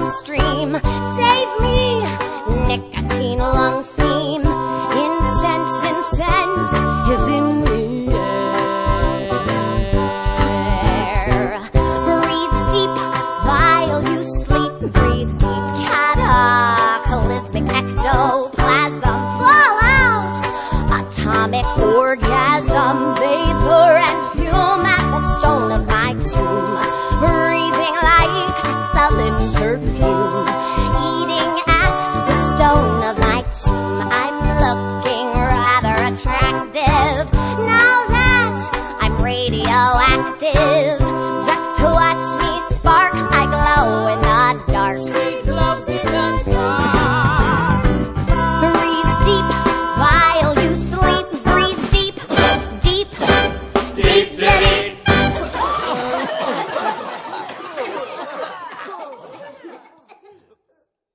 bloodstream. Save me, nicotine lung steam. Incense is in the air. Breathe deep while you sleep. Breathe deep, cataclysmic ectoplasm. Fallout, atomic orgasm. Vapor and fume at the stone of my tomb. Breathing like a sullen perfume. Eating at the stone of my tomb. I'm looking rather attractive now that I'm radioactive. Just to watch me spark, I glow in the dark. She glows in the dark. Breathe deep while you sleep. Breathe deep, deep, deep down.